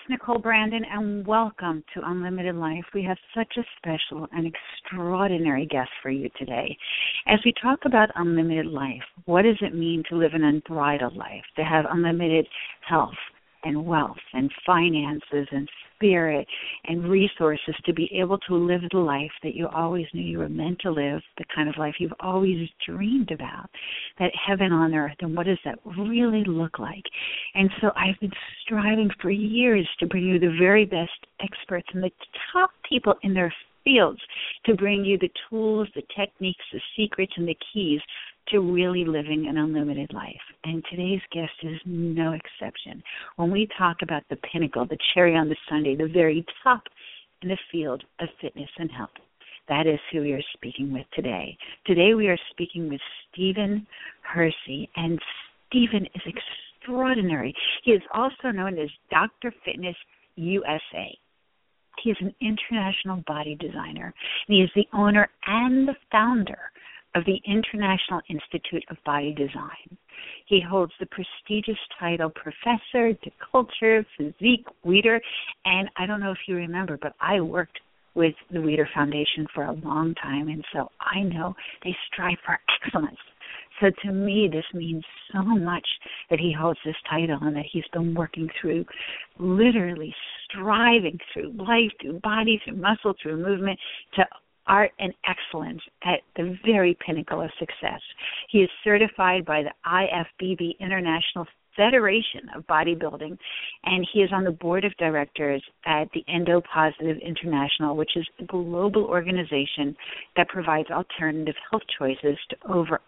Nicole Brandon, and welcome to Unlimited Life. We have such a special and extraordinary guest for you today. As we talk about unlimited life, what does it mean to live an unbridled life, to have unlimited health and wealth and finances and spirit and resources to be able to live the life that you always knew you were meant to live, the kind of life you've always dreamed about, that heaven on earth, and what does that really look like? And so I've been striving for years to bring you the very best experts and the top people in their fields to bring you the tools, the techniques, the secrets, and the keys to really living an unlimited life. And today's guest is no exception. When we talk about the pinnacle, the cherry on the sundae, the very top in the field of fitness and health, that is who we are speaking with today. Today we are speaking with Stephen Hersey, and Stephen is extraordinary. He is also known as Dr. Fitness USA. He is an international body designer, and he is the owner and the founder of the International Institute of Body Design. He holds the prestigious title Professor de Culture Physique Weider, and I don't know if you remember, but I worked with the Weider Foundation for a long time, and so I know they strive for excellence. So to me, this means so much that he holds this title and that he's been working through, literally striving through life, through body, through muscle, through movement, to art and excellence at the very pinnacle of success. He is certified by the IFBB, International Federation of Bodybuilding, and he is on the board of directors at the Endo Positive International, which is a global organization that provides alternative health choices to over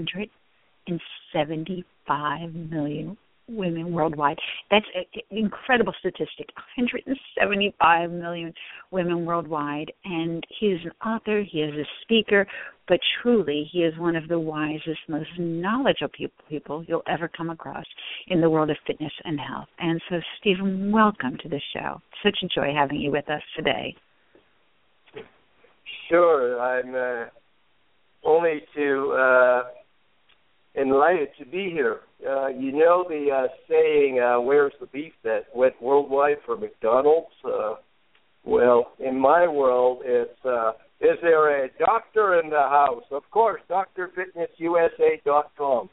175 million women worldwide. That's an incredible statistic, 175 million women worldwide. And he is an author, he is a speaker, but truly he is one of the wisest, most knowledgeable people you'll ever come across in the world of fitness and health. And so, Stephen, welcome to the show. Such a joy having you with us today. Sure. I'm only enlightened to be here. You know the saying, where's the beef that went worldwide for McDonald's? Well, in my world, it's, is there a doctor in the house? Of course, drfitnessusa.com.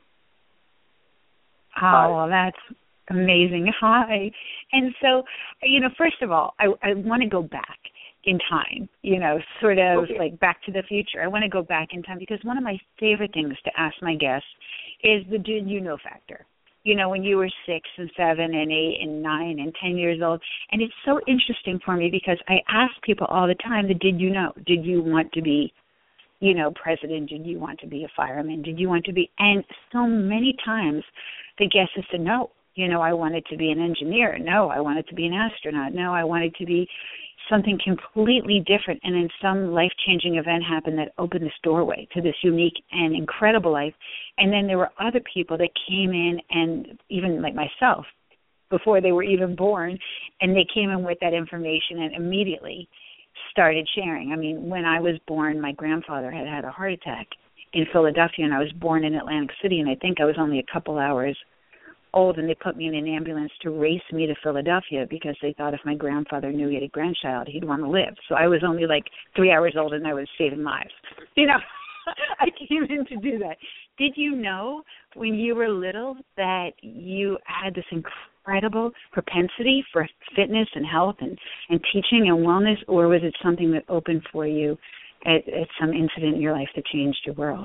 Oh, well, that's amazing. Hi. And so, first of all, I want to go back in time, sort of okay. Like Back to the Future. I want to go back in time because one of my favorite things to ask my guests is the did you know factor. When you were 6 and 7 and 8 and 9 and 10 years old. And it's so interesting for me because I ask people all the time the did you know. Did you want to be, president? Did you want to be a fireman? Did you want to be? And so many times the guest has said, no, I wanted to be an engineer. No, I wanted to be an astronaut. No, I wanted to be something completely different, and then some life-changing event happened that opened this doorway to this unique and incredible life. And then there were other people that came in, and even like myself, before they were even born, and they came in with that information and immediately started sharing. I mean, when I was born, my grandfather had had a heart attack in Philadelphia, and I was born in Atlantic City, and I think I was only a couple hours old, and they put me in an ambulance to race me to Philadelphia because they thought if my grandfather knew he had a grandchild, he'd want to live. So I was only like 3 hours old, and I was saving lives. I came in to do that. Did you know when you were little that you had this incredible propensity for fitness and health and teaching and wellness, or was it something that opened for you at some incident in your life that changed your world?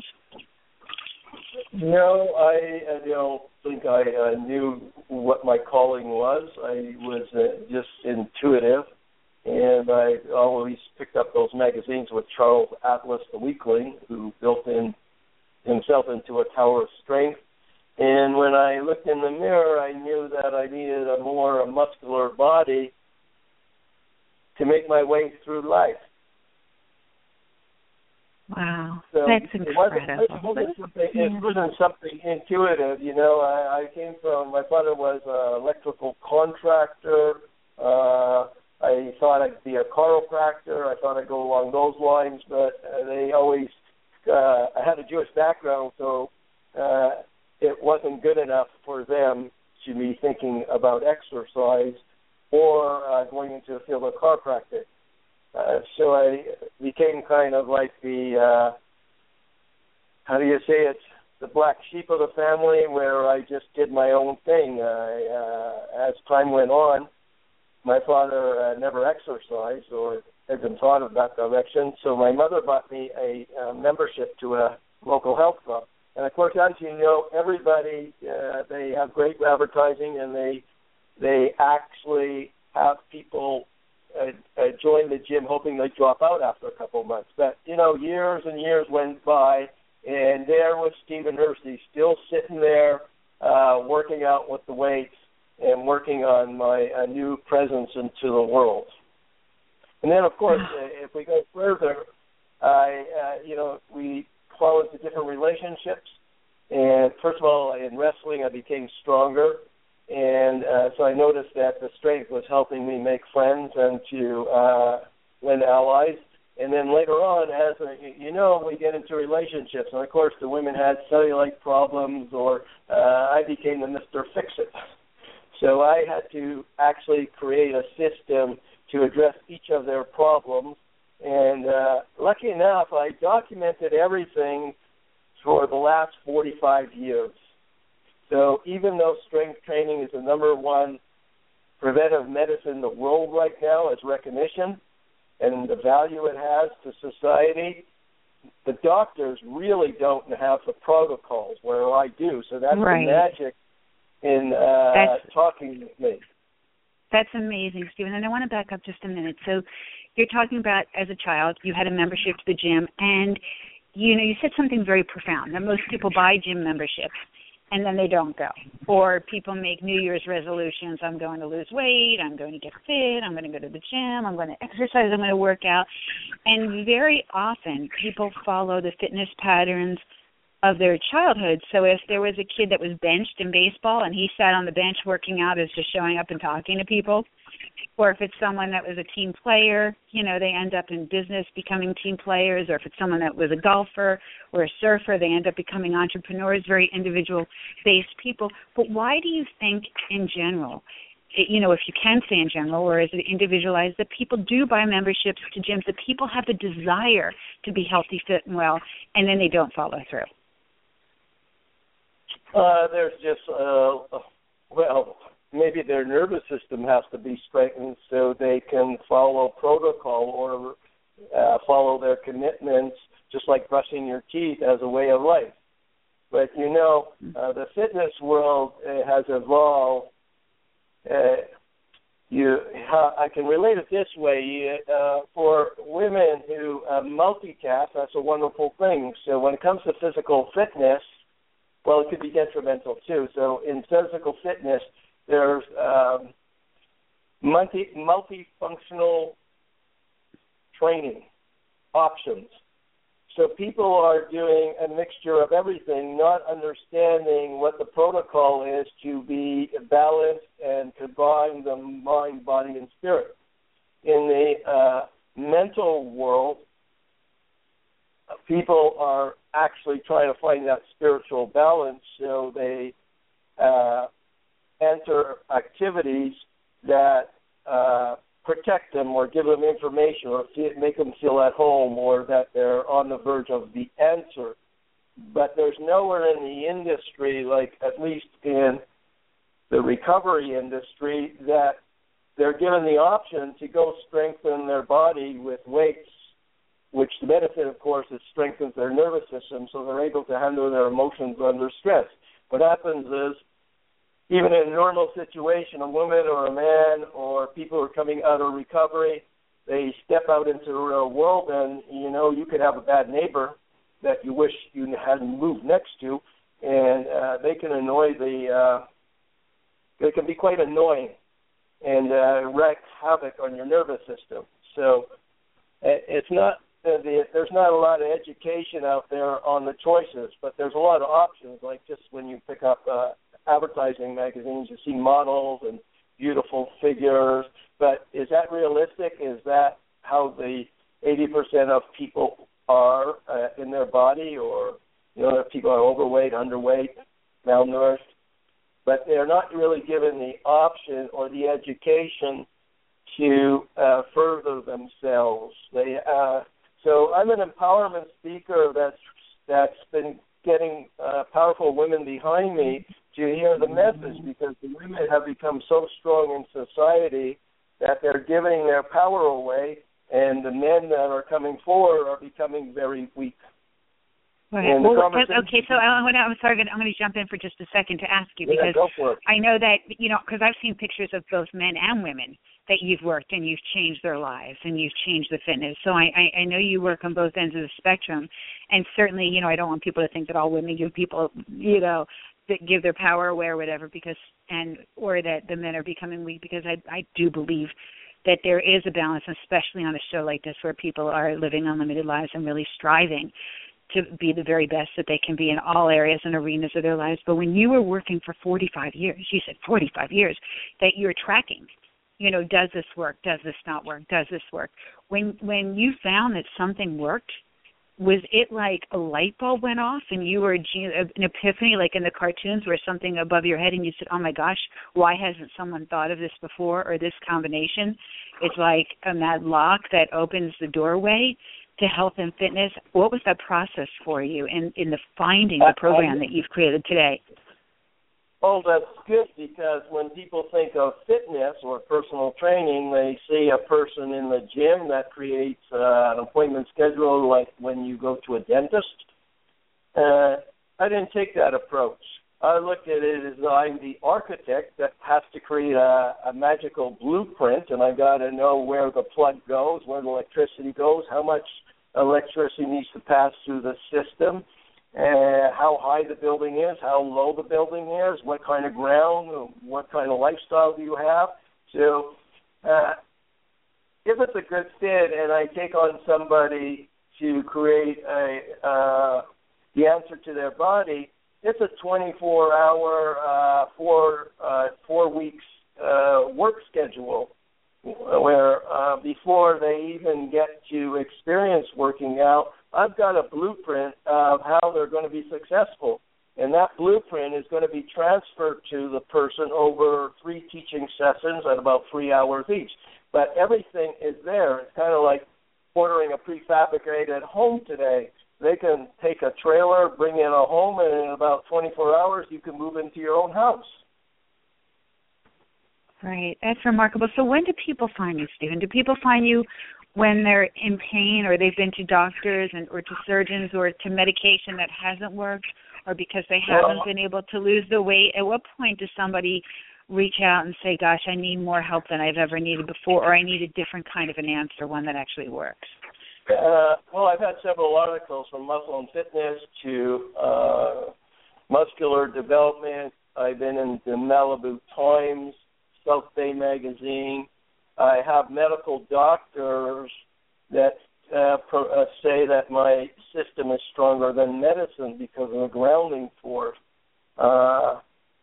No, I don't think I knew what my calling was. I was just intuitive, and I always picked up those magazines with Charles Atlas, the weakling, who built himself into a tower of strength. And when I looked in the mirror, I knew that I needed a more muscular body to make my way through life. Wow, so that's incredible. It wasn't something intuitive, I came from, my father was an electrical contractor. I thought I'd be a chiropractor. I thought I'd go along those lines, but they always, I had a Jewish background, so it wasn't good enough for them to be thinking about exercise or going into the field of chiropractic. So I became kind of like the, how do you say it, the black sheep of the family, where I just did my own thing. As time went on, my father never exercised or had been taught of that direction, so my mother bought me a membership to a local health club. And, of course, as you know, everybody, they have great advertising, and they actually have people join the gym hoping they drop out after a couple of months. But, you know, years and years went by, and there was Stephen Hersey still sitting there working out with the weights and working on my new presence into the world. And then, of course, if we go further, we fall into different relationships. And first of all, in wrestling, I became stronger. And so I noticed that the strength was helping me make friends and to win allies. And then later on, as we get into relationships. And, of course, the women had cellulite problems, or I became the Mr. Fix-It. So I had to actually create a system to address each of their problems. And lucky enough, I documented everything for the last 45 years. So even though strength training is the number one preventive medicine in the world right now as recognition and the value it has to society, the doctors really don't have the protocols where I do. So that's right. The magic in talking with me. That's amazing, Stephen. And I want to back up just a minute. So you're talking about, as a child, you had a membership to the gym, and, you said something very profound, that most people buy gym memberships, and then they don't go. Or people make New Year's resolutions, I'm going to lose weight, I'm going to get fit, I'm going to go to the gym, I'm going to exercise, I'm going to work out. And very often people follow the fitness patterns of their childhood. So if there was a kid that was benched in baseball and he sat on the bench working out as just showing up and talking to people, or if it's someone that was a team player, they end up in business becoming team players, or if it's someone that was a golfer or a surfer, they end up becoming entrepreneurs, very individual-based people. But why do you think in general, if you can say in general, or is it individualized, that people do buy memberships to gyms, that people have the desire to be healthy, fit, and well, and then they don't follow through? There's just, maybe their nervous system has to be strengthened so they can follow protocol or follow their commitments, just like brushing your teeth as a way of life. But, the fitness world has evolved. I can relate it this way. For women who multitask, that's a wonderful thing. So when it comes to physical fitness, well, it could be detrimental too. So in physical fitness, there's multifunctional training options. So people are doing a mixture of everything, not understanding what the protocol is to be balanced and combine the mind, body, and spirit. In the mental world, people are actually trying to find that spiritual balance, so they enter activities that protect them or give them information or make them feel at home or that they're on the verge of the answer. But there's nowhere in the industry, like at least in the recovery industry, that they're given the option to go strengthen their body with weights, which the benefit, of course, is strengthens their nervous system so they're able to handle their emotions under stress. What happens is, even in a normal situation, a woman or a man or people who are coming out of recovery, they step out into the real world and, you could have a bad neighbor that you wish you hadn't moved next to, and they can they can be quite annoying and wreak havoc on your nervous system. So it's not, there's not a lot of education out there on the choices, but there's a lot of options, like just when you pick up advertising magazines, you see models and beautiful figures, but is that realistic? Is that how the 80% of people are in their body, or, that people are overweight, underweight, malnourished? but they're not really given the option or the education to further themselves. So I'm an empowerment speaker that's been getting powerful women behind me to hear the message, because the women have become so strong in society that they're giving their power away, and the men that are coming forward are becoming very weak. Right. Well, okay, so I'm going to jump in for just a second to ask you, because go for it. I know that, because I've seen pictures of both men and women that you've worked and you've changed their lives and you've changed the fitness. So I know you work on both ends of the spectrum, and certainly, I don't want people to think that all women give people, that give their power away or whatever, or that the men are becoming weak, because I do believe that there is a balance, especially on a show like this where people are living unlimited lives and really striving to be the very best that they can be in all areas and arenas of their lives. But when you were working for 45 years, you said 45 years, that you're tracking, does this work? Does this not work? Does this work? When you found that something worked, was it like a light bulb went off and you were an epiphany, like in the cartoons where something above your head and you said, oh my gosh, why hasn't someone thought of this before, or this combination? It's like a mad lock that opens the doorway to health and fitness. What was that process for you in the finding the program that you've created today? Oh, that's good, because when people think of fitness or personal training, they see a person in the gym that creates an appointment schedule like when you go to a dentist. I didn't take that approach. I looked at it as I'm the architect that has to create a magical blueprint, and I've got to know where the plug goes, where the electricity goes, how much electricity needs to pass through the system, how high the building is, how low the building is, what kind of ground, what kind of lifestyle do you have. So if it's a good fit and I take on somebody to create the answer to their body, it's a 24-hour, 4 weeks work schedule, where before they even get to experience working out, I've got a blueprint of how they're going to be successful. And that blueprint is going to be transferred to the person over 3 teaching sessions at about 3 hours each. But everything is there. It's kind of like ordering a prefabricated home today. They can take a trailer, bring in a home, and in about 24 hours you can move into your own house. Right. That's remarkable. So when do people find you, Stephen? Do people find you when they're in pain, or they've been to doctors or to surgeons or to medication that hasn't worked, or because they haven't been able to lose the weight? At what point does somebody reach out and say, gosh, I need more help than I've ever needed before, or I need a different kind of an answer, one that actually works? Well, I've had several articles from Muscle and Fitness to Muscular Development. I've been in the Malibu Times, South Bay Magazine. I have medical doctors that say that my system is stronger than medicine because of the grounding force. I'm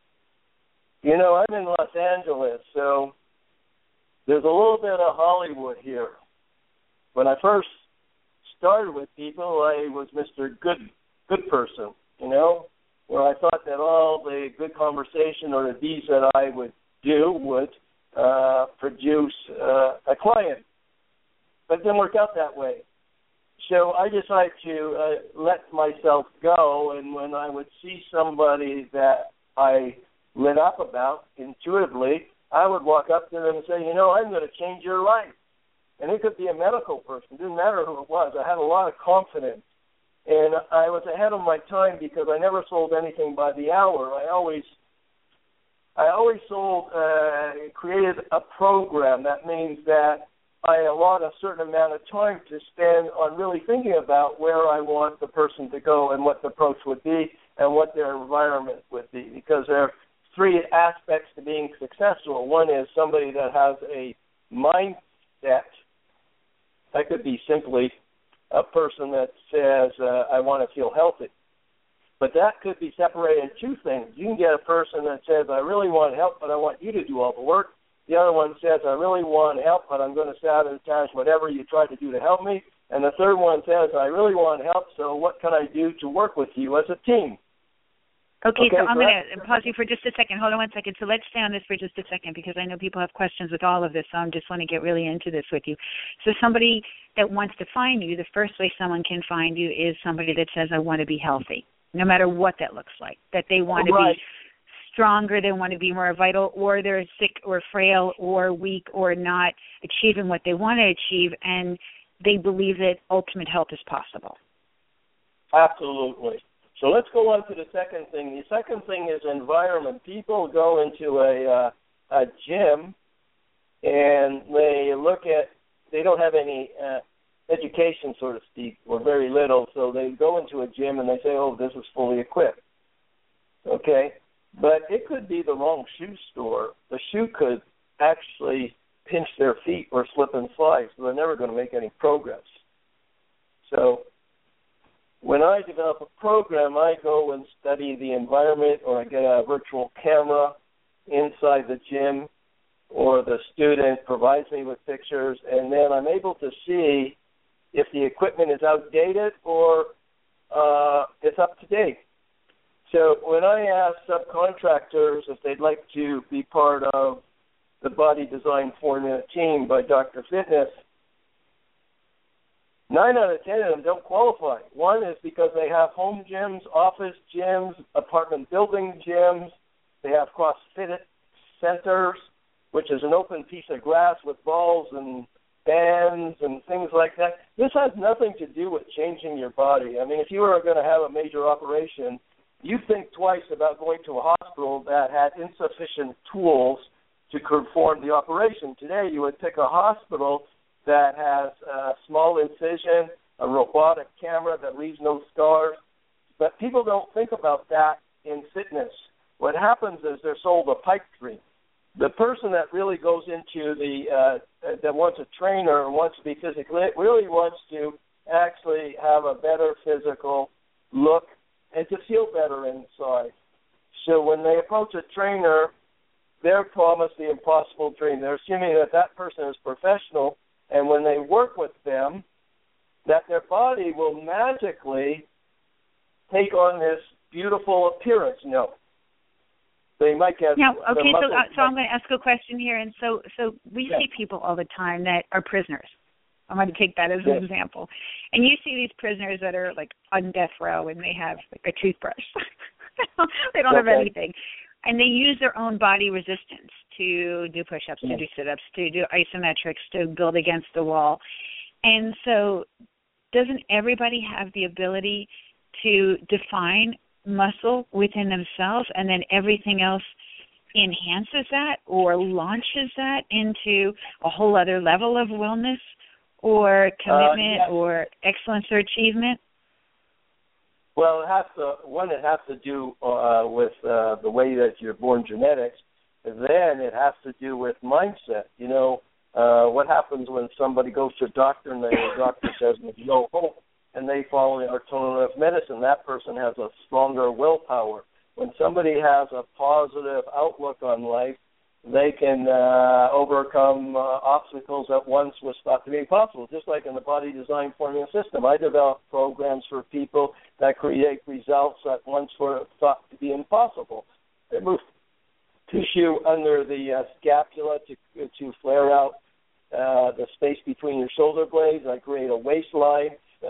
in Los Angeles, so there's a little bit of Hollywood here. When I first started with people, I was Mr. Good person, where I thought that all the good conversation or the deeds that I would do would produce a client. But it didn't work out that way. So I decided to let myself go, and when I would see somebody that I lit up about intuitively, I would walk up to them and say, I'm going to change your life. And it could be a medical person. It didn't matter who it was. I had a lot of confidence. And I was ahead of my time because I never sold anything by the hour. I always created a program. That means that I allot a certain amount of time to spend on really thinking about where I want the person to go and what the approach would be and what their environment would be. Because there are 3 aspects to being successful. One is somebody that has a mindset. That could be simply a person that says, I want to feel healthy. But that could be separated into 2 things. You can get a person that says, I really want help, but I want you to do all the work. The other one says, I really want help, but I'm going to sabotage whatever you try to do to help me. And the third one says, I really want help, so what can I do to work with you as a team? Okay, so I'm going to pause you for just a second. Hold on one second. So let's stay on this for just a second because I know people have questions with all of this, so I just want to get really into this with you. So somebody that wants to find you, the first way someone can find you is somebody that says, I want to be healthy, no matter what that looks like, that they want to be stronger, they want to be more vital, or they're sick or frail or weak or not achieving what they want to achieve, and they believe that ultimate health is possible. Absolutely. So let's go on to the second thing. The second thing is environment. People go into a gym and they don't have any education, so to speak, or very little, so they go into a gym and they say, oh, this is fully equipped. Okay? But it could be the wrong shoe store. The shoe could actually pinch their feet or slip and slide, so they're never going to make any progress. So when I develop a program, I go and study the environment, or I get a virtual camera inside the gym, or the student provides me with pictures, and then I'm able to see if the equipment is outdated or it's up to date. So when I ask subcontractors if they'd like to be part of the Body Design Formula team by Dr. Fitness, 9 out of 10 of them don't qualify. One is because they have home gyms, office gyms, apartment building gyms. They have CrossFit centers, which is an open piece of grass with balls and bands and things like that. This has nothing to do with changing your body. I mean, if you were going to have a major operation, you think twice about going to a hospital that had insufficient tools to perform the operation. Today, you would pick a hospital that has a small incision, a robotic camera that leaves no scars. But people don't think about that in fitness. What happens is they're sold a pipe dream. The person that really goes into that wants a trainer and wants to be physically, really wants to actually have a better physical look and to feel better inside. So when they approach a trainer, they're promised the impossible dream. They're assuming that that person is professional, and when they work with them, that their body will magically take on this beautiful appearance. No. They might get... Now, okay, so I'm going to ask a question here. And so we see people all the time that are prisoners. I'm going to take that as an example. And you see these prisoners that are, like, on death row, and they have, like, a toothbrush. They don't have anything. And they use their own body resistance to do push-ups, to do sit-ups, to do isometrics, to build against the wall. And so doesn't everybody have the ability to define muscle within themselves, and then everything else enhances that or launches that into a whole other level of wellness or commitment or excellence or achievement? Well, it has to do with the way that you're born, genetics. And then it has to do with mindset. You know, what happens when somebody goes to a doctor and the doctor says there's no hope, and they follow the alternative medicine? That person has a stronger willpower. When somebody has a positive outlook on life, they can overcome obstacles that once was thought to be impossible. Just like in the Body Design Formula system, I develop programs for people that create results that once were thought to be impossible. They move tissue under the scapula to flare out the space between your shoulder blades. I create a waistline.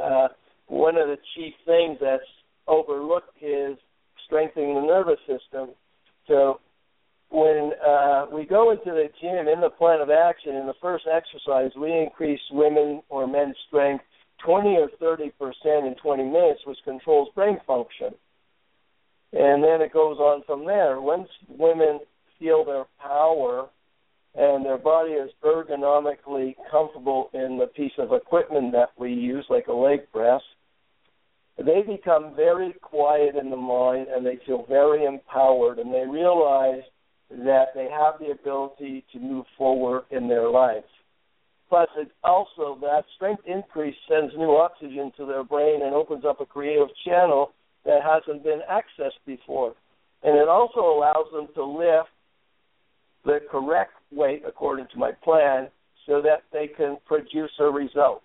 One of the chief things that's overlooked is strengthening the nervous system. So when we go into the gym in the plan of action, in the first exercise, we increase women or men's strength 20 or 30% in 20 minutes, which controls brain function. And then it goes on from there. Once women feel their power and their body is ergonomically comfortable in the piece of equipment that we use, like a leg press, they become very quiet in the mind and they feel very empowered, and they realize that they have the ability to move forward in their life. Plus, it also, that strength increase sends new oxygen to their brain and opens up a creative channel that hasn't been accessed before. And it also allows them to lift the correct weight, according to my plan, so that they can produce a result.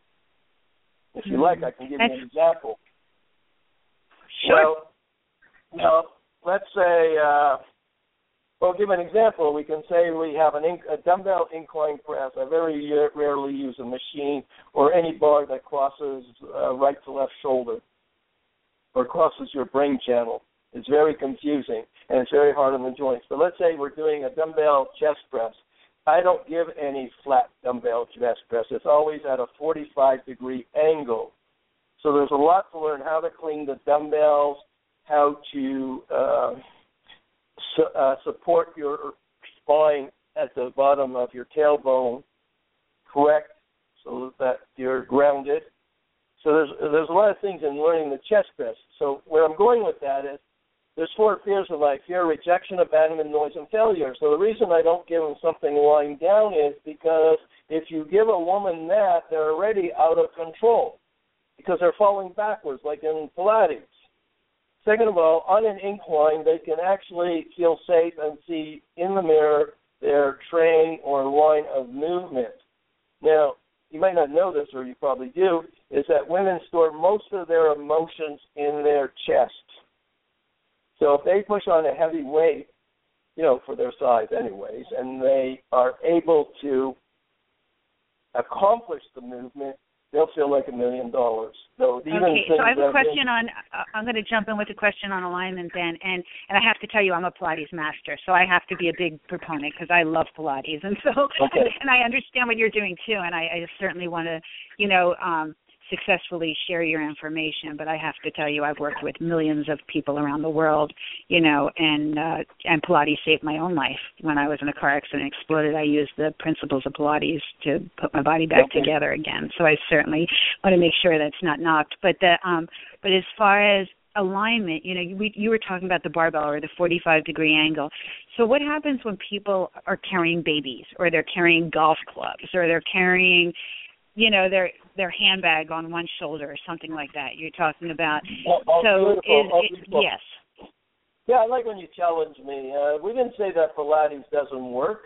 If you like, I can give you an example. Sure. Well, let's say, well, give an example. We can say we have a dumbbell incline press. I very rarely use a machine or any bar that crosses right to left shoulder or crosses your brain channel. It's very confusing, and it's very hard on the joints. But let's say we're doing a dumbbell chest press. I don't give any flat dumbbell chest press. It's always at a 45-degree angle. So there's a lot to learn: how to clean the dumbbells, how to support your spine at the bottom of your tailbone correct so that you're grounded. So there's a lot of things in learning the chest press. So where I'm going with that is there's 4 fears of life: fear, rejection, abandonment, noise, and failure. So the reason I don't give them something lying down is because if you give a woman that, they're already out of control because they're falling backwards like in Pilates. Second of all, on an incline, they can actually feel safe and see in the mirror their train or line of movement. Now, you might not know this, or you probably do, is that women store most of their emotions in their chest. So if they push on a heavy weight, for their size anyways, and they are able to accomplish the movement, they'll feel like $1 million. So I have a question I'm going to jump in with a question on alignment then, and I have to tell you I'm a Pilates master, so I have to be a big proponent because I love Pilates, and so and I understand what you're doing too, and I certainly want to, successfully share your information, but I have to tell you I've worked with millions of people around the world, and Pilates saved my own life. When I was in a car accident and exploded, I used the principles of Pilates to put my body back together again. So I certainly want to make sure that's not knocked. But as far as alignment, you were talking about the barbell or the 45-degree angle. So what happens when people are carrying babies or they're carrying golf clubs or they're carrying their handbag on one shoulder or something like that you're talking about? Yes. Yeah, I like when you challenge me. We didn't say that Pilates doesn't work.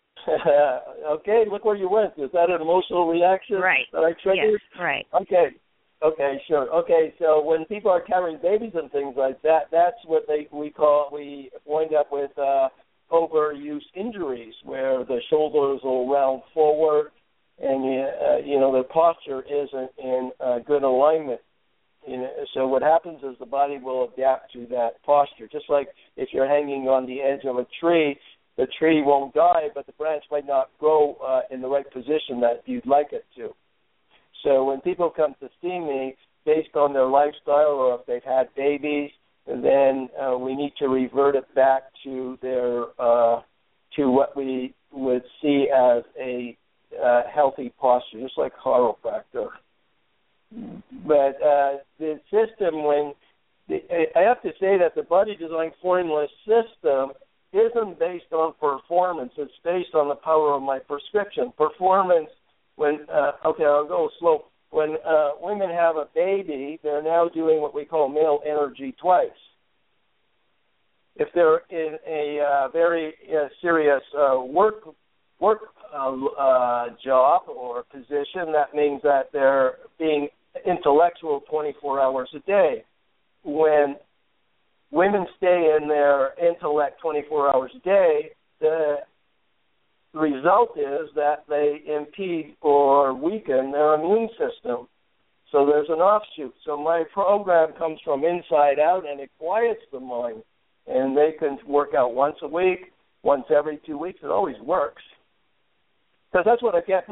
Okay, look where you went. Is that an emotional reaction that I triggered? Yes, right. Okay, sure. Okay, so when people are carrying babies and things like that, that's what we wind up with overuse injuries where the shoulders will round forward, and their posture isn't in good alignment. So what happens is the body will adapt to that posture. Just like if you're hanging on the edge of a tree, the tree won't die, but the branch might not grow in the right position that you'd like it to. So when people come to see me, based on their lifestyle or if they've had babies, then we need to revert it back to their to what we would see as a healthy posture, just like chiropractor. But the system, I have to say that the Body Design Formula system isn't based on performance. It's based on the power of my prescription. Performance, I'll go slow. When women have a baby, they're now doing what we call male energy twice. If they're in a very serious work job or position, that means that they're being intellectual 24 hours a day. When women stay in their intellect 24 hours a day, the result is that they impede or weaken their immune system. So there's an offshoot. So my program comes from inside out, and it quiets the mind. And they can work out once a week, once every 2 weeks. It always works. Because that's what I get.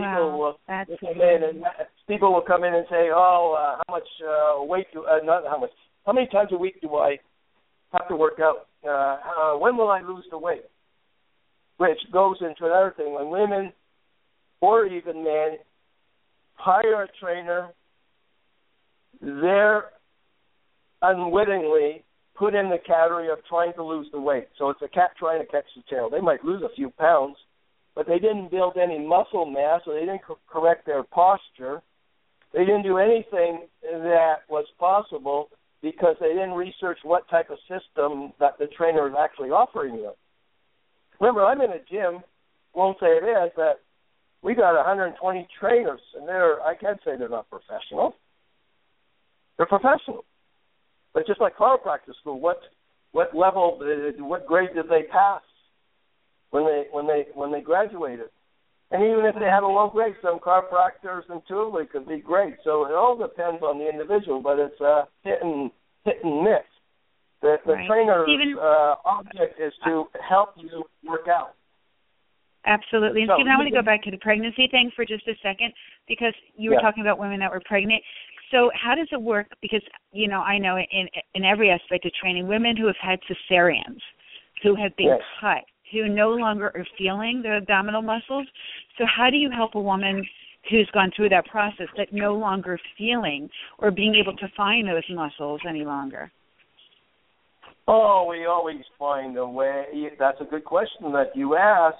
People will come in and say, how much weight how many times a week do I have to work out? When will I lose the weight? Which goes into another thing. When women or even men hire a trainer, they're unwittingly put in the category of trying to lose the weight. So it's a cat trying to catch the tail. They might lose a few pounds, but they didn't build any muscle mass, or they didn't correct their posture. They didn't do anything that was possible because they didn't research what type of system that the trainer is actually offering them. Remember, I'm in a gym, won't say it is, but we got 120 trainers, and I can't say they're not professional. They're professional. But just like chiropractic school, what what level, what grade did they pass when they graduated? And even if they had a low grade, some chiropractors intuitively could be great. So it all depends on the individual, but it's hit and miss. The trainer's object is to help you work out. Absolutely. And Stephen, I want to go back to the pregnancy thing for just a second, because you were talking about women that were pregnant. So how does it work? Because, I know in every aspect of training, women who have had cesareans, who have been cut, who no longer are feeling their abdominal muscles. So how do you help a woman who's gone through that process that no longer feeling or being able to find those muscles any longer? Oh, we always find a way. That's a good question that you ask.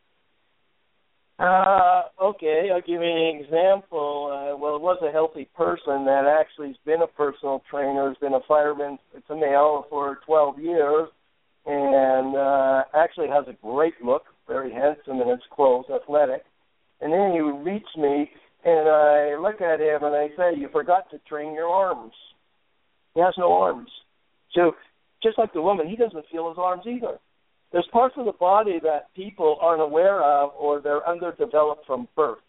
Okay, I'll give you an example. Well, it was a healthy person that actually has been a personal trainer, has been a fireman, it's a male, for 12 years, and actually has a great look, very handsome in his clothes, athletic. And then he meets me, and I look at him, and I say, you forgot to train your arms. He has no arms. So just like the woman, he doesn't feel his arms either. There's parts of the body that people aren't aware of, or they're underdeveloped from birth.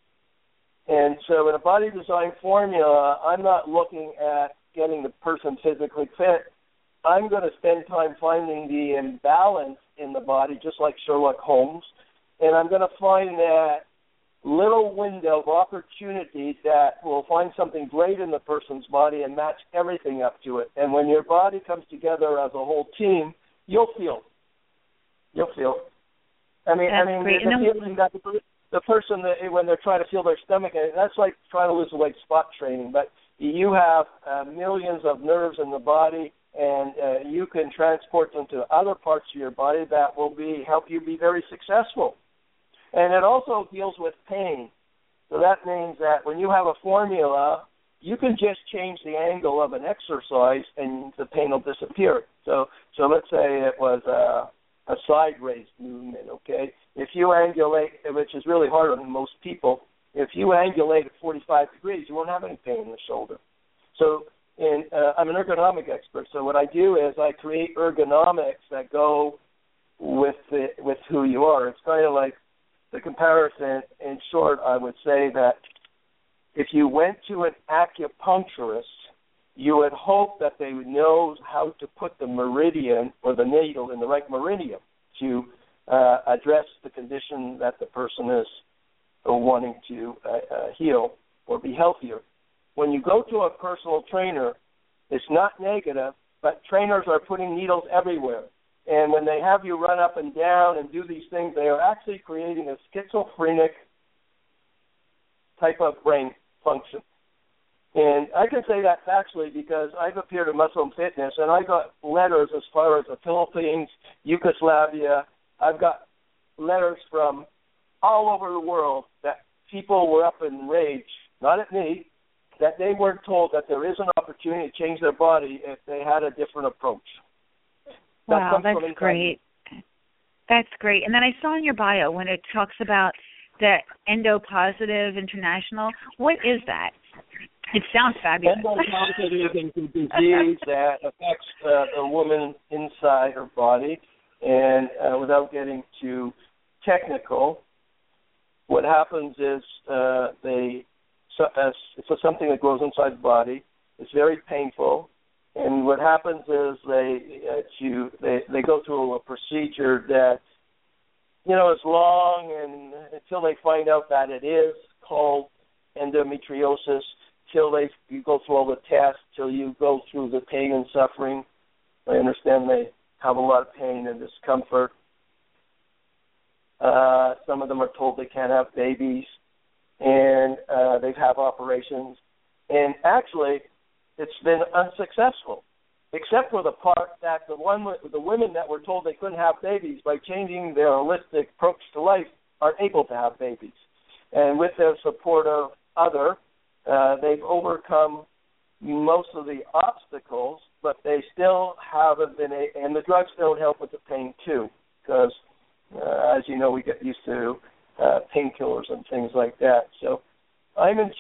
And so in a body design formula, I'm not looking at getting the person physically fit. I'm going to spend time finding the imbalance in the body, just like Sherlock Holmes, and I'm going to find that little window of opportunity that will find something great in the person's body and match everything up to it. And when your body comes together as a whole team, you'll feel. You'll feel. I mean, the feeling that the person, when they're trying to feel their stomach, that's like trying to lose weight spot training. But you have millions of nerves in the body, and you can transport them to other parts of your body that will help you be very successful. And it also deals with pain. So that means that when you have a formula, you can just change the angle of an exercise and the pain will disappear. So let's say it was a side raise movement, okay? If you angulate, which is really hard on most people, if you angulate at 45 degrees, you won't have any pain in the shoulder. So I'm an ergonomic expert, so what I do is I create ergonomics that go with who you are. It's kind of like the comparison. In short, I would say that if you went to an acupuncturist, you would hope that they would know how to put the meridian or the needle in the right meridian to address the condition that the person is wanting to heal or be healthier. When you go to a personal trainer, it's not negative, but trainers are putting needles everywhere. And when they have you run up and down and do these things, they are actually creating a schizophrenic type of brain function. And I can say that factually because I've appeared at Muscle and Fitness, and I got letters as far as the Philippines, Yugoslavia. I've got letters from all over the world that people were up in rage, not at me, that they weren't told that there is an opportunity to change their body if they had a different approach. Wow, that's great. That's great. And then I saw in your bio when it talks about the Endo-Positive International. What is that? It sounds fabulous. Endo-Positive is a disease that affects the woman inside her body. And without getting too technical, what happens is it's something that grows inside the body. It's very painful. And what happens is they go through a procedure that, is long, and until they find out that it is called endometriosis, till you go through all the tests, till you go through the pain and suffering. I understand they have a lot of pain and discomfort. Some of them are told they can't have babies, and they've had operations. And actually, it's been unsuccessful, except for the part that the women that were told they couldn't have babies, by changing their holistic approach to life, are able to have babies. And with their support of they've overcome most of the obstacles, but they still haven't been and the drugs don't help with the pain too, because as you know, we get used to painkillers and things like that. So I'm in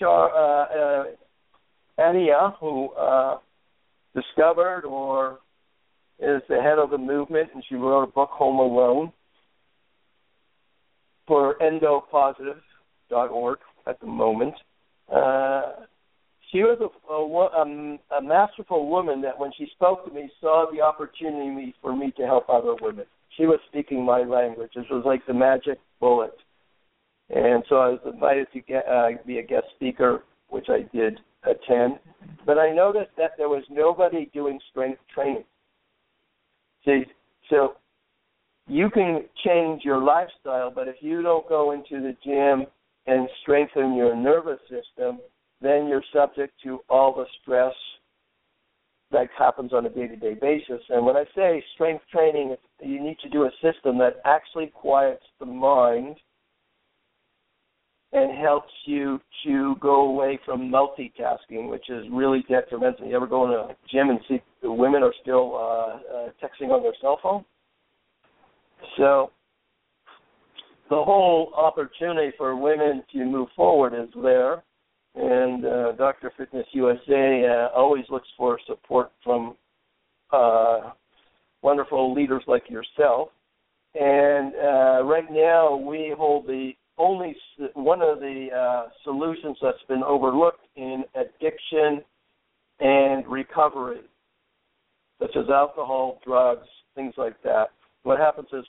charge. Ania, who discovered or is the head of the movement, and she wrote a book, Home Alone, for endopositive.org at the moment. She was a masterful woman that when she spoke to me saw the opportunity for me to help other women. She was speaking my language. This was like the magic bullet. And so I was invited to be a guest speaker, which I did attend. But I noticed that there was nobody doing strength training. See, so you can change your lifestyle, but if you don't go into the gym and strengthen your nervous system, then you're subject to all the stress that happens on a day-to-day basis. And when I say strength training, you need to do a system that actually quiets the mind and helps you to go away from multitasking, which is really detrimental. You ever go in a gym and see the women are still texting on their cell phone? So the whole opportunity for women to move forward is there. And Dr. Fitness USA always looks for support from wonderful leaders like yourself. And right now we hold one of the solutions that's been overlooked in addiction and recovery, such as alcohol, drugs, things like that. What happens is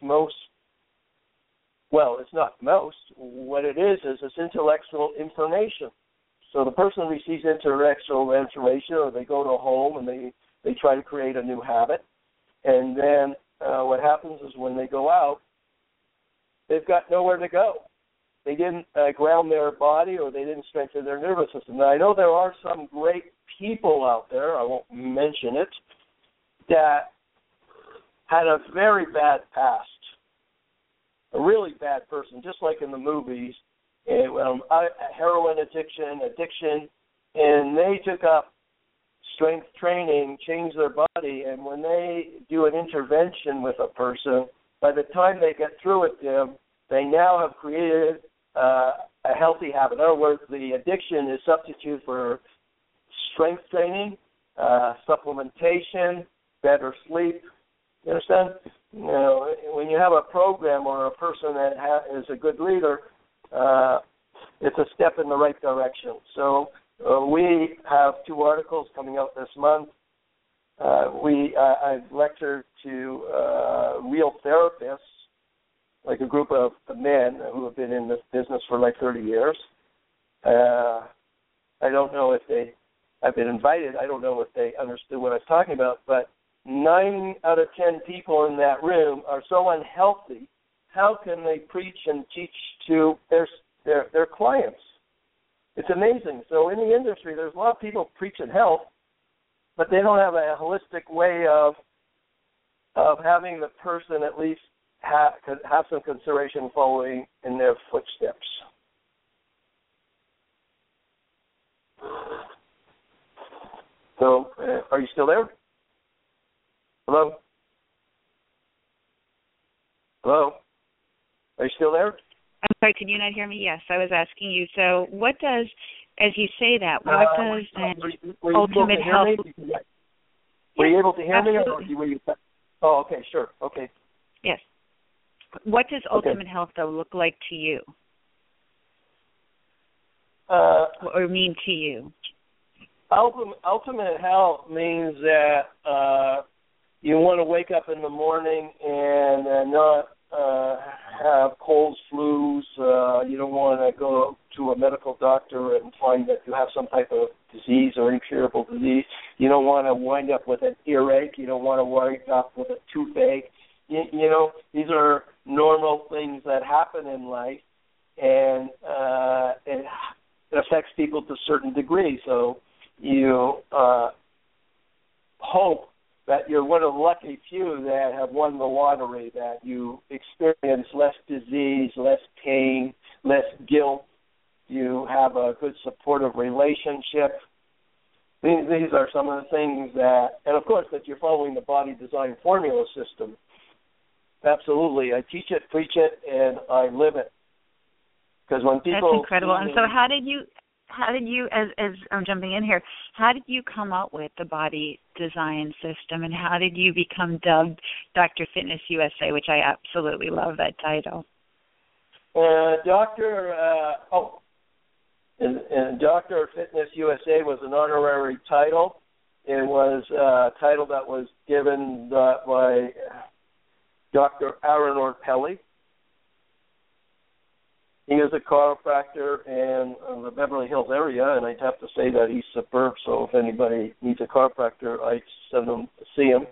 it's not most. What it is it's intellectual information. So the person receives intellectual information, or they go to a home and they try to create a new habit. And then what happens is when they go out, they've got nowhere to go. They didn't ground their body, or they didn't strengthen their nervous system. Now, I know there are some great people out there, I won't mention it, that had a very bad past, a really bad person, just like in the movies, heroin addiction, and they took up strength training, changed their body, and when they do an intervention with a person, by the time they get through with them, they now have created a healthy habit. In other words, the addiction is substitute for strength training, supplementation, better sleep. You understand? You know, when you have a program or a person that is a good leader, it's a step in the right direction. So we have 2 articles coming out this month. I've lectured to real therapists, like a group of men who have been in this business for like 30 years. I don't know if I've been invited. I don't know if they understood what I was talking about, but 9 out of 10 people in that room are so unhealthy. How can they preach and teach to their clients? It's amazing. So in the industry, there's a lot of people preaching health, but they don't have a holistic way of having the person at least have some consideration following in their footsteps. So, are you still there? Hello? Hello? Are you still there? I'm sorry, can you not hear me? Yes, I was asking you. So what does, as you say that, what does ultimate health... Were you able to hear absolutely. me? Or were you... Oh, okay, sure. Okay. Yes. What does ultimate health, though, look like to you? Or mean to you? Ultimate health means that you want to wake up in the morning and not have colds, flus. You don't want to go to a medical doctor and find that you have some type of disease or incurable disease. You don't want to wind up with an earache. You don't want to wind up with a toothache. You know, these are normal things that happen in life, and it affects people to a certain degree. So you hope that you're one of the lucky few that have won the lottery, that you experience less disease, less pain, less guilt. You have a good supportive relationship. These are some of the things that, and of course, that you're following the body design formula system. Absolutely. I teach it, preach it, and I live it. Because when people... That's incredible. And so how how did you, as I'm jumping in here, how did you come up with the body design system, and how did you become dubbed Dr. Fitness USA, which I absolutely love that title? Dr. Fitness USA was an honorary title. It was a title that was given by Dr. Aaron Orpelli. He is a chiropractor in the Beverly Hills area, and I'd have to say that he's superb, so if anybody needs a chiropractor, I'd send them to see him.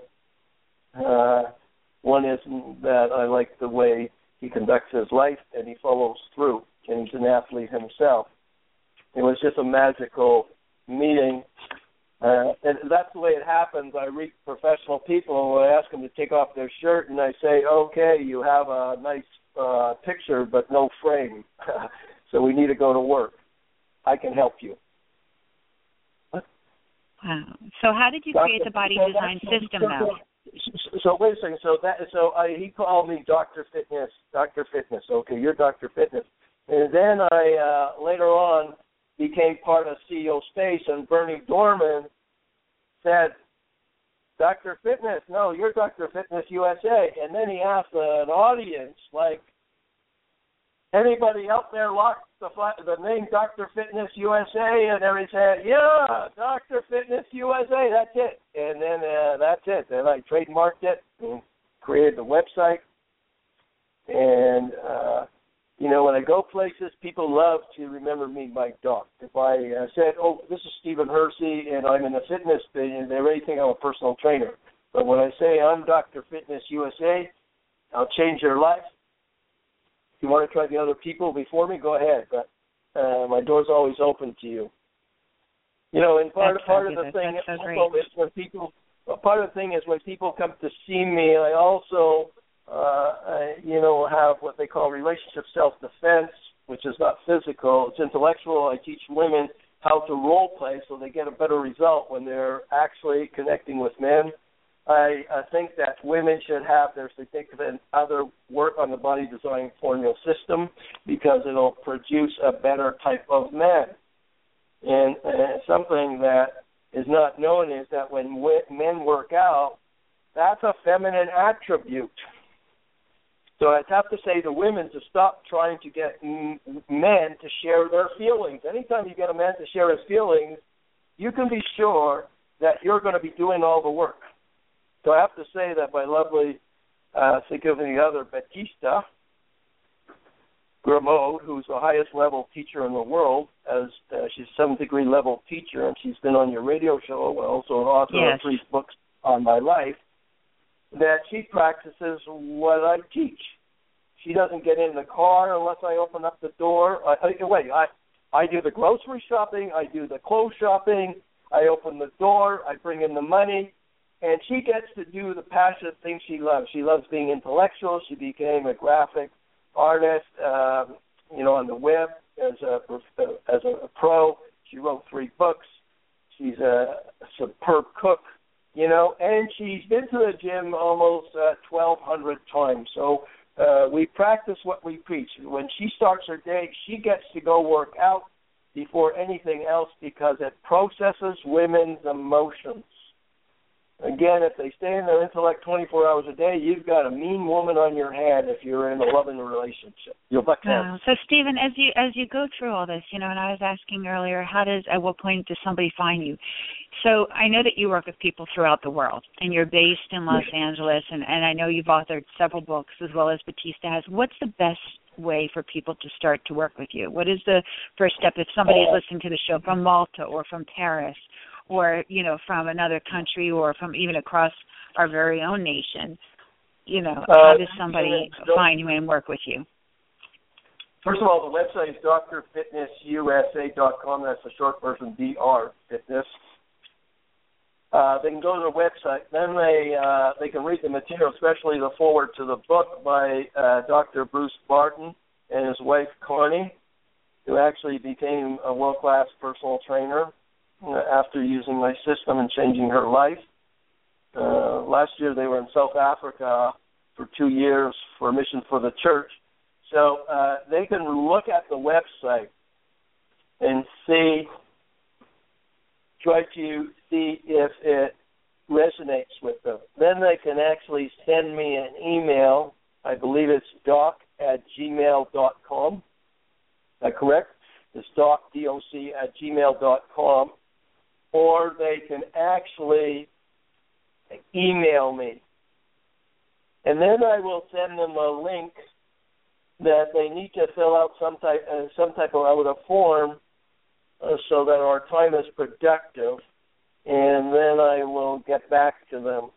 One is that I like the way he conducts his life, and he follows through, and he's an athlete himself. It was just a magical meeting, and that's the way it happens. I read professional people, and I ask them to take off their shirt, and I say, okay, you have a nice picture, but no frame, so we need to go to work. I can help you. Wow. So how did you create the body design system, though? So wait a second. He called me Dr. Fitness. Dr. Fitness. Okay, you're Dr. Fitness. And then I later on became part of CEO Space, and Bernie Dorman said, Dr. Fitness, no, you're Dr. Fitness USA. And then he asked an audience, like, anybody out there locked the name Dr. Fitness USA? And everybody said, yeah, Dr. Fitness USA, that's it. And then that's it. Then I trademarked it and created the website. And, when I go places, people love to remember me by Doc. If I said, this is Stephen Hersey, and I'm in the fitness thing, they already think I'm a personal trainer. But when I say I'm Dr. Fitness USA, I'll change your life. If you want to try the other people before me, go ahead. But my door's always open to you. And part of the thing also is when people. Part of the thing is when people come to see me, I also, have what they call relationship self-defense, which is not physical. It's intellectual. I teach women how to role play so they get a better result when they're actually connecting with men. I think that women should have their significant other work on the body design formula system because it'll produce a better type of man. And something that is not known is that when men work out, that's a feminine attribute. So I'd have to say to women to stop trying to get men to share their feelings. Anytime you get a man to share his feelings, you can be sure that you're going to be doing all the work. So I have to say that my lovely significant other, Batista Grimaud, who's the highest level teacher in the world, as she's a 7th degree level teacher, and she's been on your radio show, also an author of 3 books on my life, that she practices what I teach. She doesn't get in the car unless I open up the door. I do the grocery shopping, I do the clothes shopping, I open the door, I bring in the money, and she gets to do the passionate things she loves. She loves being intellectual. She became a graphic artist, on the web as a pro. She wrote 3 books. She's a superb cook, and she's been to the gym almost 1,200 times. So we practice what we preach. When she starts her day, she gets to go work out before anything else because it processes women's emotions. Again, if they stay in their intellect 24 hours a day, you've got a mean woman on your head if you're in a loving relationship. You'll buck heads. So, Stephen, as you go through all this, and I was asking earlier, at what point does somebody find you? So I know that you work with people throughout the world, and you're based in Los Angeles, and I know you've authored several books as well as Batista has. What's the best way for people to start to work with you? What is the first step if somebody is listening to the show from Malta or from Paris or, from another country or from even across our very own nation? How does somebody find you and work with you? First of all, the website is drfitnessusa.com. That's the short version, DR Fitness. They can go to the website. Then they can read the material, especially the foreword to the book by Dr. Bruce Barton and his wife, Connie, who actually became a world-class personal trainer after using my system and changing her life. Last year they were in South Africa for 2 years for a mission for the church. So they can look at the website and try to see if it resonates with them. Then they can actually send me an email. I believe it's doc@gmail.com. Is that correct? It's doc@gmail.com. Or they can actually email me. And then I will send them a link that they need to fill out some type of a form so that our time is productive, and then I will get back to them.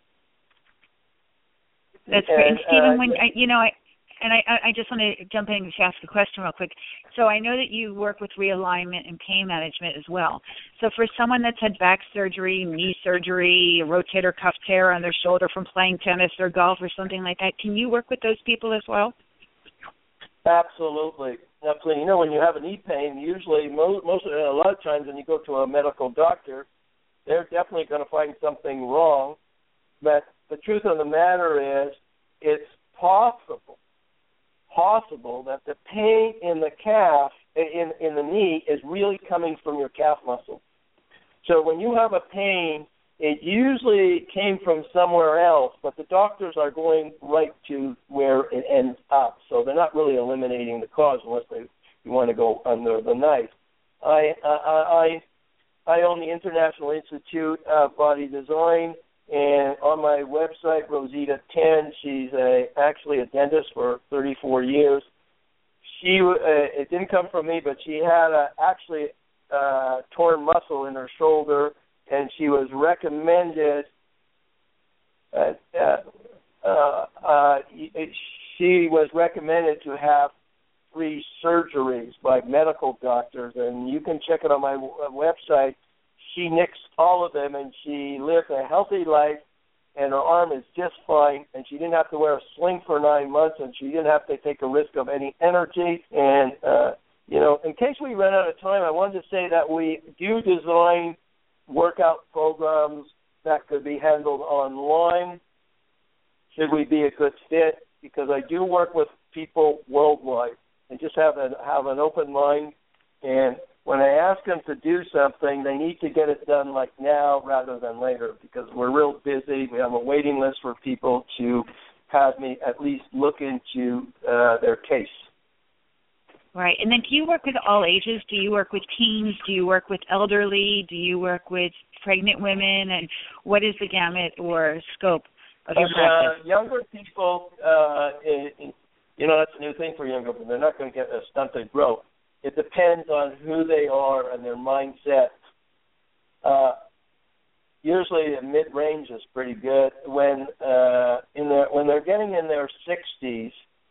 That's great. And Stephen, I just want to jump in and just ask a question real quick. So I know that you work with realignment and pain management as well. So for someone that's had back surgery, knee surgery, a rotator cuff tear on their shoulder from playing tennis or golf or something like that, can you work with those people as well? Absolutely. Absolutely. You know, when you have a knee pain, usually a lot of times when you go to a medical doctor, they're definitely going to find something wrong. But the truth of the matter is it's possible that the pain in the calf, in the knee, is really coming from your calf muscle. So when you have a pain, it usually came from somewhere else, but the doctors are going right to where it ends up. So they're not really eliminating the cause unless you want to go under the knife. I own the International Institute of Body Design, and on my website, Rosita Ten, she's actually a dentist for 34 years. It didn't come from me, but she had actually torn muscle in her shoulder, and she was recommended. She was recommended to have 3 surgeries by medical doctors, and you can check it on my website. She nixed all of them, and she lived a healthy life, and her arm is just fine, and she didn't have to wear a sling for 9 months, and she didn't have to take a risk of any energy. And, in case we run out of time, I wanted to say that we do design workout programs that could be handled online, should we be a good fit, because I do work with people worldwide and just have an open mind. And when I ask them to do something, they need to get it done like now rather than later, because we're real busy. We have a waiting list for people to have me at least look into their case. Right. And then do you work with all ages? Do you work with teens? Do you work with elderly? Do you work with pregnant women? And what is the gamut or scope of your practice? Younger people, that's a new thing for younger people. They're not going to get a stunted growth. It depends on who they are and their mindset. Usually the mid-range is pretty good. When they're getting in their 60s,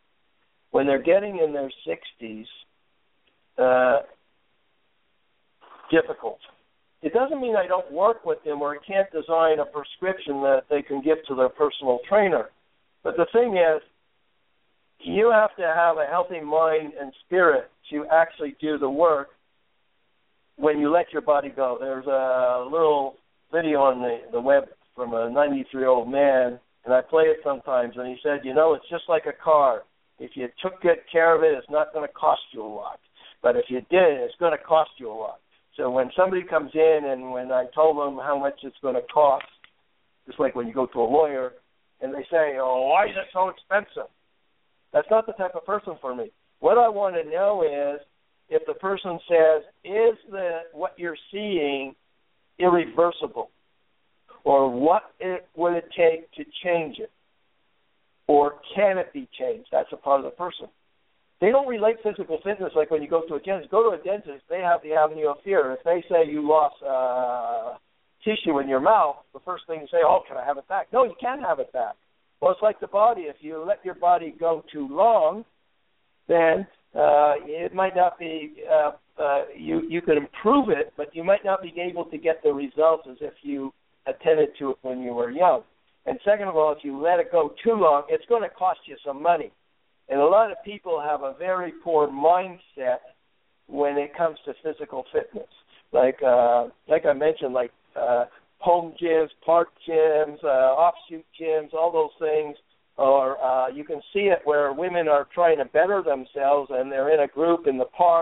difficult. It doesn't mean I don't work with them or I can't design a prescription that they can give to their personal trainer. But the thing is, you have to have a healthy mind and spirit to actually do the work when you let your body go. There's a little video on the web from a 93-year-old man, and I play it sometimes, and he said, it's just like a car. If you took good care of it, it's not going to cost you a lot. But if you did, it's going to cost you a lot. So when somebody comes in and when I told them how much it's going to cost, just like when you go to a lawyer, and they say, why is it so expensive? That's not the type of person for me. What I want to know is if the person says, is what you're seeing irreversible? Or what would it take to change it? Or can it be changed? That's a part of the person. They don't relate physical fitness like when you go to a dentist. Go to a dentist, they have the avenue of fear. If they say you lost tissue in your mouth, the first thing you say, can I have it back? No, you can't have it back. Well, it's like the body. If you let your body go too long, then it might not be, you could improve it, but you might not be able to get the results as if you attended to it when you were young. And second of all, if you let it go too long, it's going to cost you some money. And a lot of people have a very poor mindset when it comes to physical fitness. Like I mentioned, home gyms, park gyms, offshoot gyms, all those things. Or you can see it where women are trying to better themselves and they're in a group in the park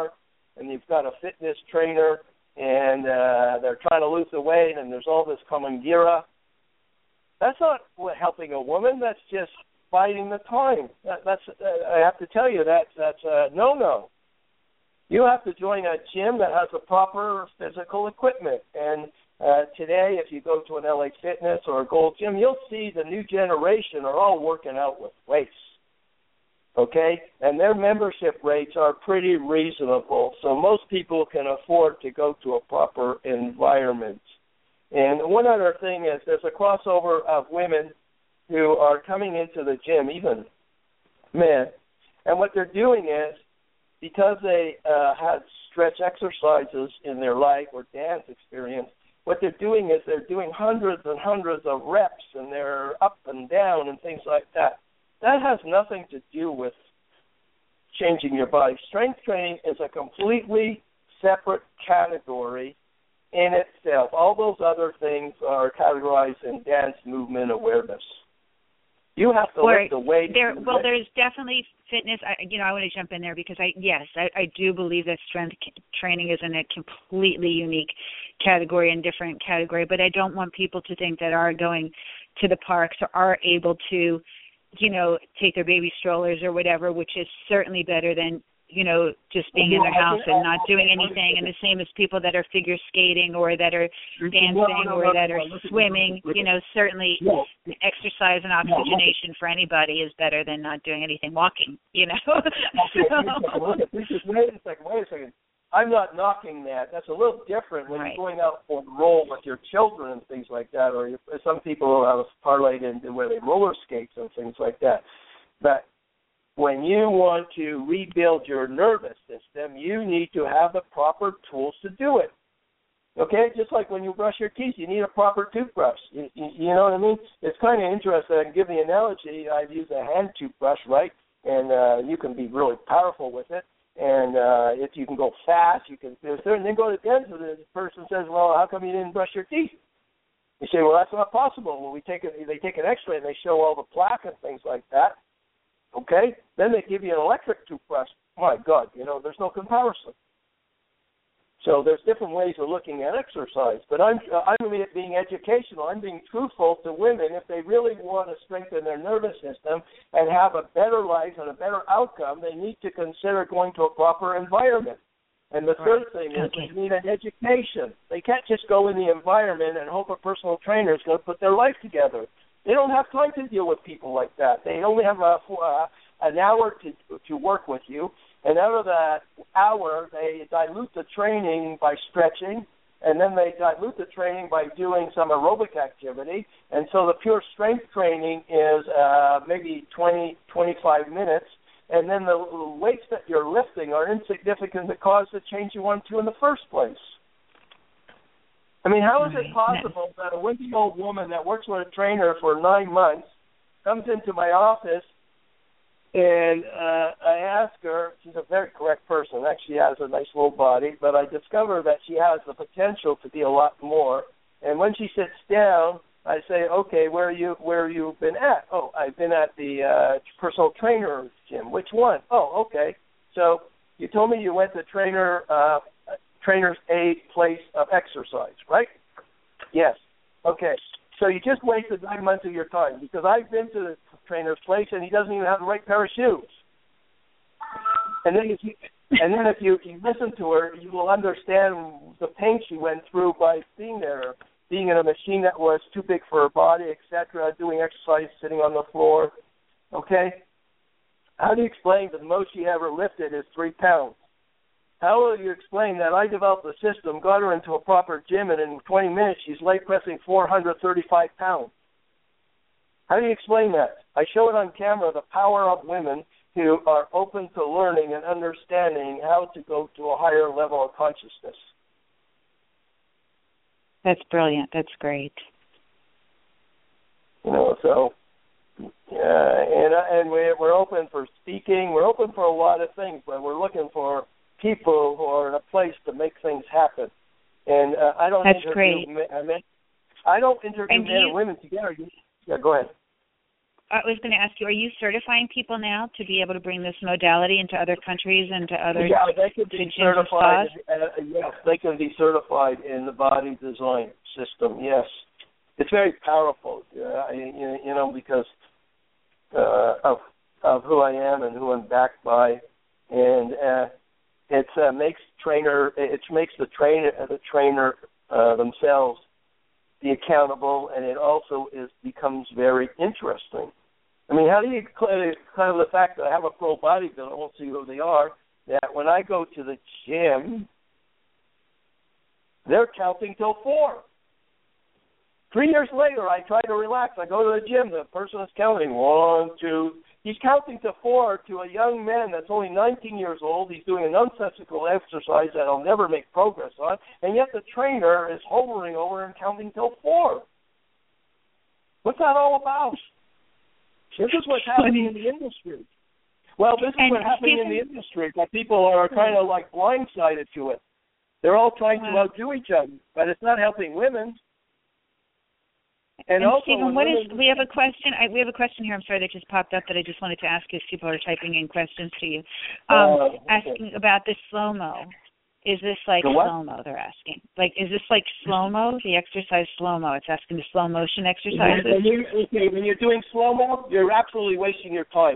and you've got a fitness trainer, and they're trying to lose the weight, and there's all this kamangira. That's not helping a woman. That's just biding the time. That's I have to tell you, that's a no-no. You have to join a gym that has the proper physical equipment. And today, if you go to an LA Fitness or a Gold Gym, you'll see the new generation are all working out with weights. Okay? And their membership rates are pretty reasonable. So most people can afford to go to a proper environment. And one other thing is there's a crossover of women who are coming into the gym, even men. And what they're doing is, because they had stretch exercises in their life or dance experience, what they're doing is they're doing hundreds and hundreds of reps, and they're up and down and things like that. That has nothing to do with changing your body. Strength training is a completely separate category in itself. All those other things are categorized in dance movement awareness. You have to lift the weight. There's definitely fitness. I want to jump in there because I do believe that strength training is in a completely unique category and different category. But I don't want people to think that are going to the parks or are able to, take their baby strollers or whatever, which is certainly better than, just being in their house and not doing anything. And the same as people that are figure skating or that are dancing or that are swimming, certainly exercise and oxygenation for anybody is better than not doing anything, walking, Wait a second. I'm not knocking that. That's a little different when you're going out for a roll with your children and things like that, or some people have parlayed into where they roller skates and things like that. But when you want to rebuild your nervous system, you need to have the proper tools to do it. Okay? Just like when you brush your teeth, you need a proper toothbrush. You know what I mean? It's kind of interesting. I can give the analogy. I've used a hand toothbrush, right? And you can be really powerful with it. And if you can go fast, you can do certain. Then go to the dentist, and the person says, well, how come you didn't brush your teeth? You say, well, that's not possible. Well, they take an X-ray, and they show all the plaque and things like that. Okay? Then they give you an electric toothbrush. My God, there's no comparison. So there's different ways of looking at exercise. But I'm being educational. I'm being truthful to women. If they really want to strengthen their nervous system and have a better life and a better outcome, they need to consider going to a proper environment. And the third thing is they need an education. They can't just go in the environment and hope a personal trainer is going to put their life together. They don't have time to deal with people like that. They only have an hour to work with you. And out of that hour, they dilute the training by stretching, and then they dilute the training by doing some aerobic activity. And so the pure strength training is maybe 20, 25 minutes, and then the weights that you're lifting are insignificant to cause the change you want to in the first place. I mean, how is it possible that a wimpy-old woman that works with a trainer for 9 months comes into my office and I ask her, she's a very correct person, actually has a nice little body, but I discover that she has the potential to be a lot more. And when she sits down, I say, okay, where you been at? Oh, I've been at the personal trainer gym. Which one? Oh, okay. So you told me you went to trainer's aid place of exercise, right? Yes. Okay. So you just wasted 9 months of your time because I've been to the trainer's place and he doesn't even have the right pair of shoes. And then if you listen to her, you will understand the pain she went through by being there, being in a machine that was too big for her body, etc., doing exercise, sitting on the floor. Okay? How do you explain that the most she ever lifted is 3 pounds? How will you explain that I developed the system, got her into a proper gym, and in 20 minutes she's leg pressing 435 pounds? How do you explain that? I show it on camera, the power of women who are open to learning and understanding how to go to a higher level of consciousness. That's brilliant. That's great. So, and we're open for speaking. We're open for a lot of things, but we're looking for people who are in a place to make things happen. And I don't interview men and women together. Yeah, go ahead. I was going to ask you, are you certifying people now to be able to bring this modality into other countries and to other they can be certified. Yes, they can be certified in the body design system. Yes, it's very powerful. Because of who I am and who I'm backed by, and it makes the trainer themselves be accountable, and it also becomes very interesting. I mean, how do you kind of the fact that I have a pro bodybuilder, I won't see who they are, that when I go to the gym, they're counting till 4. 3 years later, I try to relax. I go to the gym. The person is counting 1, 2. He's counting to 4 to a young man that's only 19 years old. He's doing an nonsensical exercise that he'll never make progress on, and yet the trainer is hovering over and counting till 4. What's that all about? This is what's happening in the industry. Well, this is what's happening in the industry, that people are kind of like blindsided to it. They're all trying to outdo each other, but it's not helping women. And also, Stephen, we have a question. We have a question here. I'm sorry, that just popped up that I just wanted to ask you. As people are typing in questions to you, asking about the slow mo. Is this like slow mo? They're asking. Like, is this like slow mo? The exercise slow mo. It's asking the slow motion exercises. When you're doing slow mo, you're absolutely wasting your time.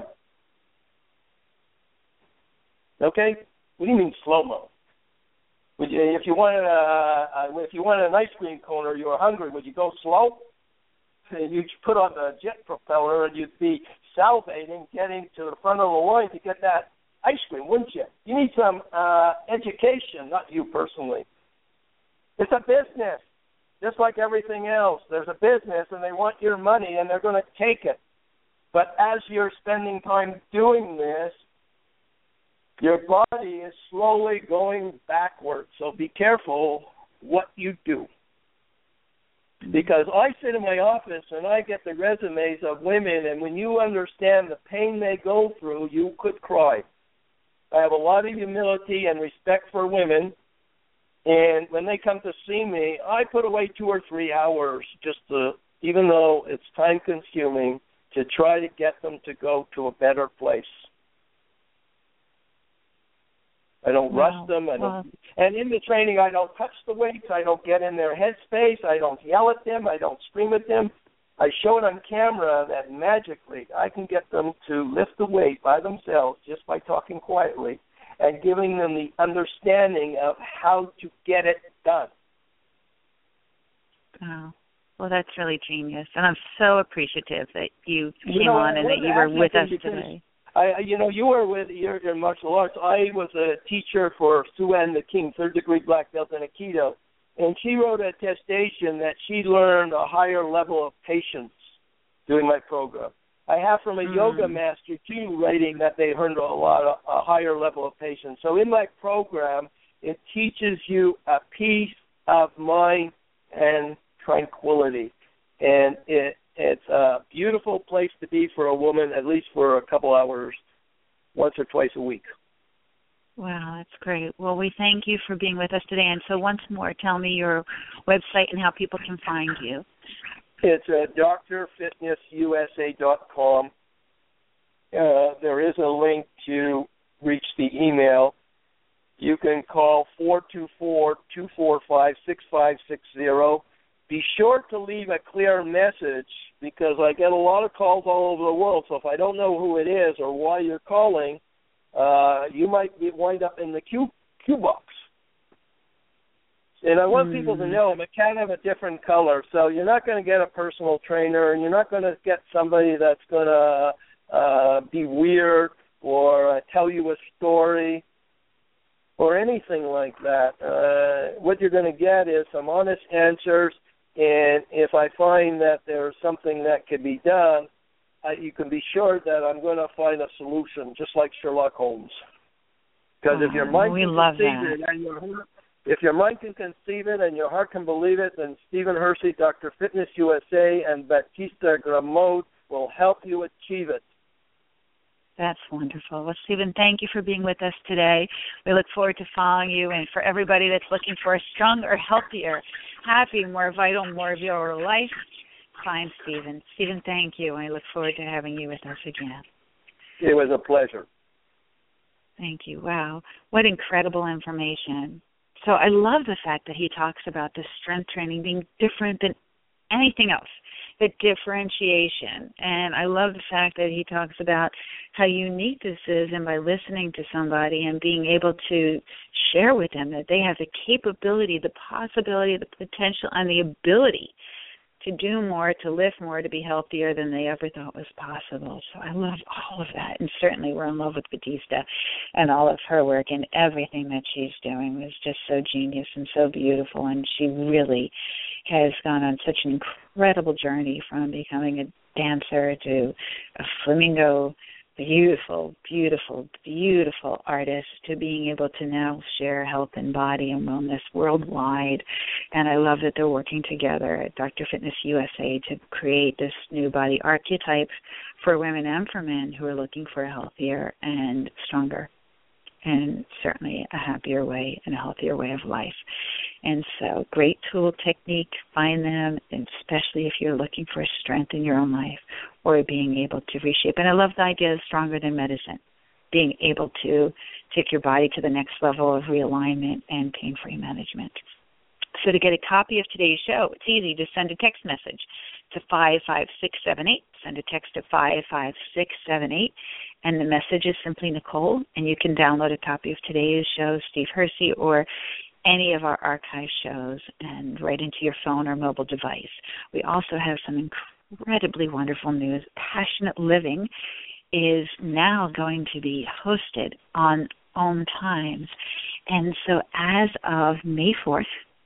Okay? What do you mean slow mo? If you wanted an ice cream cone or you were hungry, would you go slow? You'd put on the jet propeller and you'd be salivating, getting to the front of the line to get that ice cream, wouldn't you? You need some education, not you personally. It's a business, just like everything else. There's a business, and they want your money, and they're going to take it. But as you're spending time doing this, your body is slowly going backwards. So be careful what you do. Because I sit in my office and I get the resumes of women, and when you understand the pain they go through, you could cry. I have a lot of humility and respect for women, and when they come to see me, I put away 2 or 3 hours even though it's time-consuming, to try to get them to go to a better place. I don't rush them. And in the training, I don't touch the weights. I don't get in their headspace. I don't yell at them. I don't scream at them. I show it on camera that magically I can get them to lift the weight by themselves just by talking quietly and giving them the understanding of how to get it done. Wow. Well, that's really genius. And I'm so appreciative that you came on and that you were with us today. You were with your martial arts. I was a teacher for Sue-Ann the King, 3rd-degree black belt in Aikido, and she wrote a attestation that she learned a higher level of patience doing my program. I have from a yoga master, too, writing that they learned a higher level of patience. So in my program, it teaches you a peace of mind and tranquility, and it's a beautiful place to be for a woman, at least for a couple hours, once or twice a week. Wow, that's great. Well, we thank you for being with us today. And so once more, tell me your website and how people can find you. It's drfitnessusa.com. There is a link to reach the email. You can call 424-245-6560. Be sure to leave a clear message, because I get a lot of calls all over the world. So if I don't know who it is or why you're calling, you might wind up in the queue box. And I want people to know it can have a different color. So you're not going to get a personal trainer, and you're not going to get somebody that's going to be weird or tell you a story or anything like that. What you're going to get is some honest answers, and if I find that there's something that can be done, you can be sure that I'm going to find a solution, just like Sherlock Holmes. Because if your mind can conceive it and your heart can believe it, then Stephen Hersey, Dr. Fitness USA, and Baptista Gramode will help you achieve it. That's wonderful. Well, Stephen, thank you for being with us today. We look forward to following you, and for everybody that's looking for a stronger, healthier, happy, more vital, more virile life, kind, Stephen. Stephen, thank you. I look forward to having you with us again. It was a pleasure. Thank you. Wow. What incredible information. So I love the fact that he talks about the strength training being different than anything else, the differentiation. And I love the fact that he talks about how unique this is, and by listening to somebody and being able to share with them that they have the capability, the possibility, the potential, and the ability to do more, to lift more, to be healthier than they ever thought was possible. So I love all of that. And certainly we're in love with Batista and all of her work, and everything that she's doing was just so genius and so beautiful. And she really has gone on such an incredible journey from becoming a dancer to a flamingo, beautiful, beautiful, beautiful artist, to being able to now share health and body and wellness worldwide. And I love that they're working together at Dr. Fitness USA to create this new body archetype for women and for men who are looking for a healthier and stronger and certainly a happier way and a healthier way of life. And so great tool, technique, find them, and especially if you're looking for strength in your own life or being able to reshape. And I love the idea of stronger than medicine, being able to take your body to the next level of realignment and pain-free management. So to get a copy of today's show, it's easy. Just send a text message to 55678. Send a text to 55678. And the message is simply Nicole, and you can download a copy of today's show, Steve Hersey, or any of our archive shows, and right into your phone or mobile device. We also have some incredibly wonderful news. Passionate Living is now going to be hosted on OM Times. And so as of May 4th,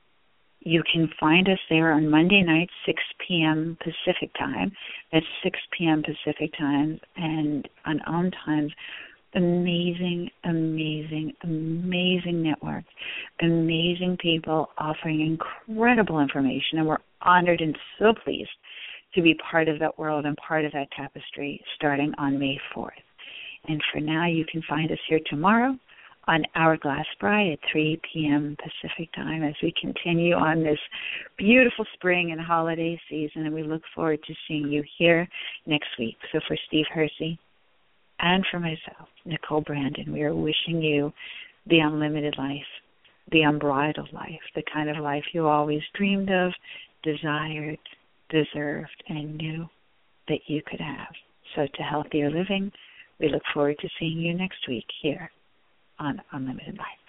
you can find us there on Monday nights, 6 p.m. Pacific time. That's 6 p.m. Pacific time. And on OM Times, amazing, amazing, amazing network, amazing people offering incredible information. And we're honored and so pleased to be part of that world and part of that tapestry starting on May 4th. And for now, you can find us here tomorrow on Hourglass Bride at 3 p.m. Pacific time as we continue on this beautiful spring and holiday season, and we look forward to seeing you here next week. So for Steve Hersey and for myself, Nicole Brandon, we are wishing you the unlimited life, the unbridled life, the kind of life you always dreamed of, desired, deserved, and knew that you could have. So to healthier living, we look forward to seeing you next week here on Unlimited Life.